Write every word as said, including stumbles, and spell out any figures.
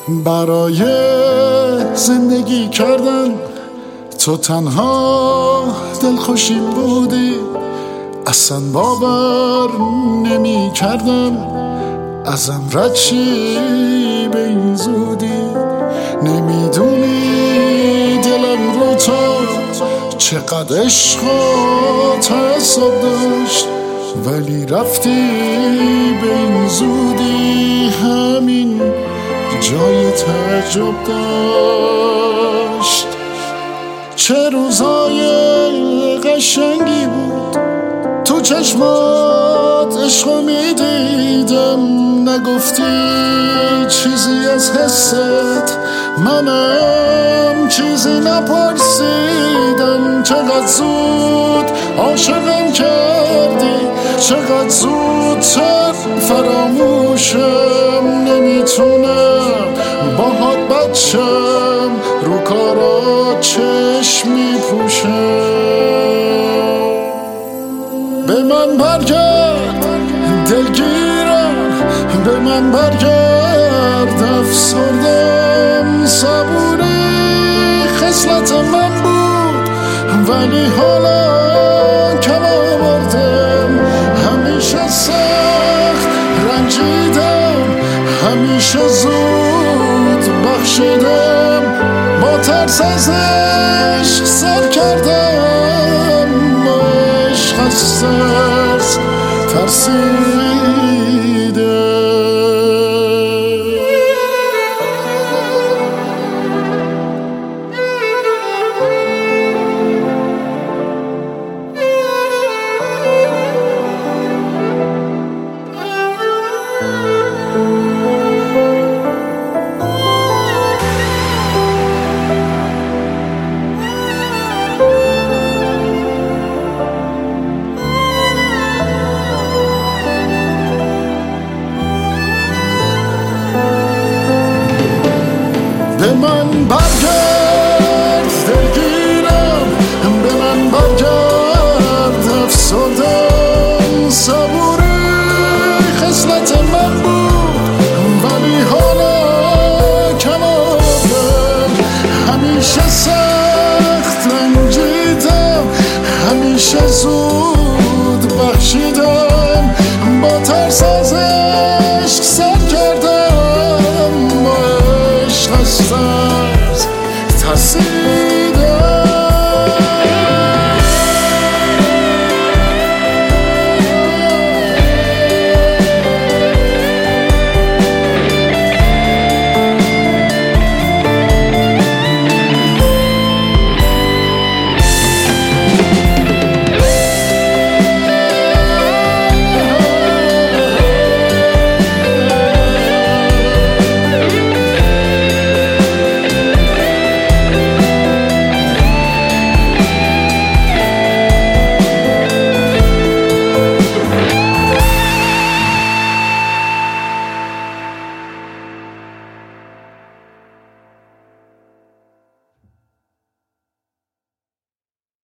برای زندگی کردن تو تنها دلخوشیم بودی، اصلا باور نمی کردم ازم رد شی به این زودی. نمیدونی دلم رو تو چقدر عشق و تعصب داشت، ولی رفتی به این زودی، همین جای تعجب داشت. چه روزای قشنگی بود تو چشمات عشقو میدیدم، نگفتی چیزی از حست، منم چیزی نپرسیدم. چقدر زود عاشقم کردی، چقدر زودتر فراموشم، نمیتونم باهات بچم، رو کارا چشم میپوشم. به من برگرد دلگیرم، به من برگرد افسردم، صبوری خصلت من بود ولی حالا کم آوردم. همیشه سخت رنجیدم، همیشه زود بخشیدم، با ترس از عشق سر کردم، با عشق از ترس ترسیدم. به من برگرد دلگیرم، به من برگرد افسردم، صبوری خصلت من بود ولی حالا کم آوردم. همیشه سخت رنجیدم، همیشه زود